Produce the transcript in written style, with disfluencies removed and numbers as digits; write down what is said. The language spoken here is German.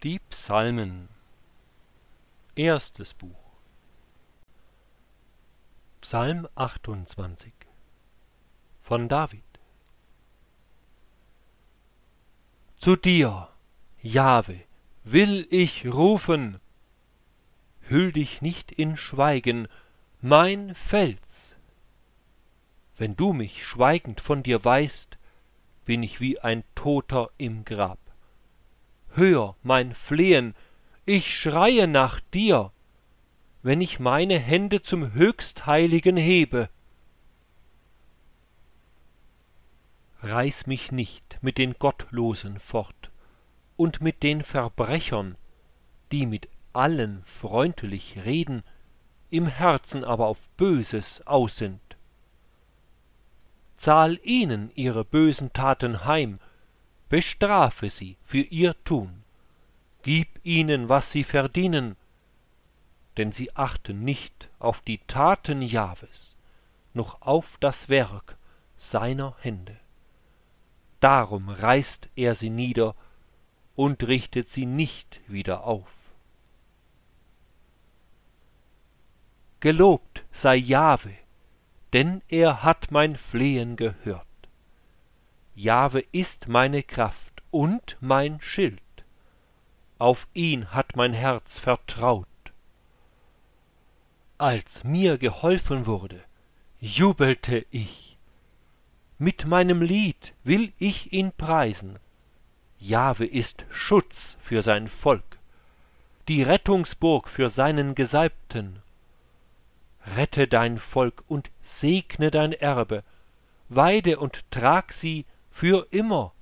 Die Psalmen. Erstes Buch. Psalm 28 von David. Zu dir, Jahwe, will ich rufen. Hüll dich nicht in Schweigen, mein Fels. Wenn du mich schweigend von dir weist, bin ich wie ein Toter im Grab. Hör mein Flehen, ich schreie nach dir, wenn ich meine Hände zum Höchstheiligen hebe. Reiß mich nicht mit den Gottlosen fort und mit den Verbrechern, die mit allen freundlich reden, im Herzen aber auf Böses aus sind. Zahl ihnen ihre bösen Taten heim, bestrafe sie für ihr Tun, gib ihnen, was sie verdienen, denn sie achten nicht auf die Taten Jahwes, noch auf das Werk seiner Hände. Darum reißt er sie nieder und richtet sie nicht wieder auf. Gelobt sei Jahwe, denn er hat mein Flehen gehört. Jahwe ist meine Kraft und mein Schild. Auf ihn hat mein Herz vertraut. Als mir geholfen wurde, jubelte ich. Mit meinem Lied will ich ihn preisen. Jahwe ist Schutz für sein Volk, die Rettungsburg für seinen Gesalbten. Rette dein Volk und segne dein Erbe, weide und trag sie für immer